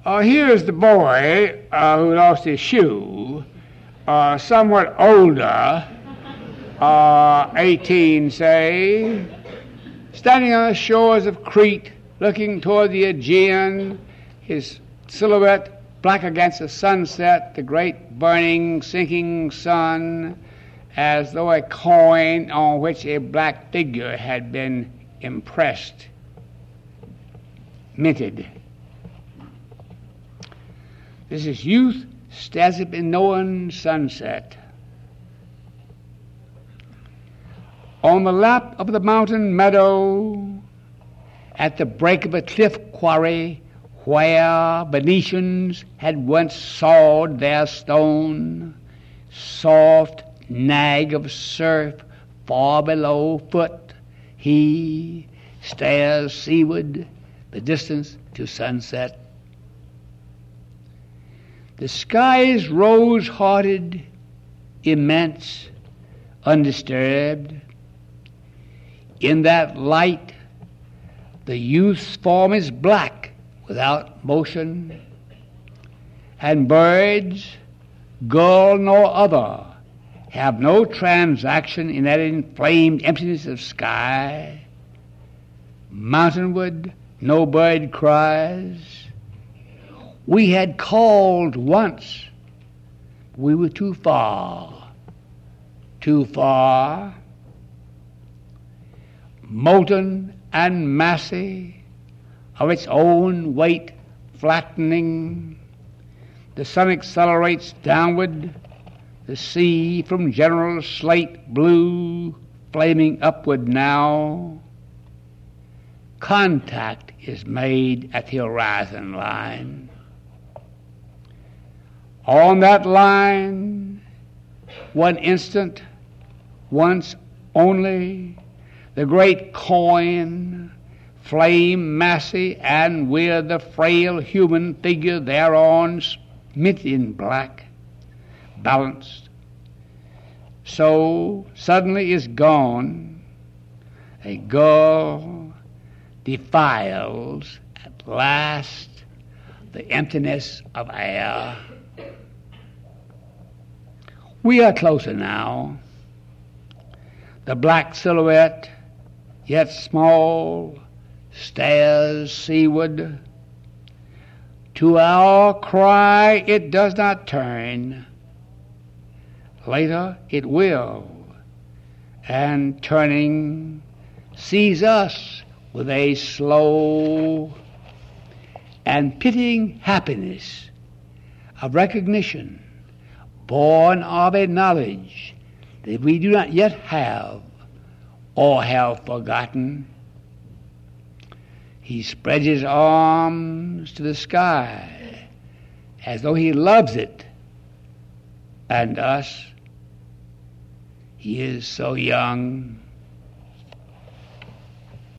Here's the boy who lost his shoe, somewhat older, 18, say, standing on the shores of Crete, looking toward the Aegean, his silhouette black against the sunset, the great burning, sinking sun, as though a coin on which a black figure had been impressed, minted. This is youth stares up in knowing sunset. On the lap of the mountain meadow, at the break of a cliff quarry, where Venetians had once sawed their stone, soft nag of surf far below foot, he stares seaward the distance to sunset. The sky is rose-hearted, immense, undisturbed. In that light, the youth's form is black without motion, and birds, girl nor other, have no transaction in that inflamed emptiness of sky. Mountainward, no bird cries. We had called once. We were too far. Too far. Molten and massy, of its own weight flattening, the sun accelerates downward, the sea from general slate blue flaming upward now. Contact is made at the horizon line. On that line, one instant, once only, the great coin, flame massy, and with the frail human figure thereon smit in black, balanced. So suddenly is gone. A girl defiles at last the emptiness of air. We are closer now. The black silhouette, yet small, stares seaward. To our cry it does not turn. Later it will, and turning, sees us with a slow and pitying happiness of recognition, born of a knowledge that we do not yet have or have forgotten. He spreads his arms to the sky as though he loves it and us. He is so young.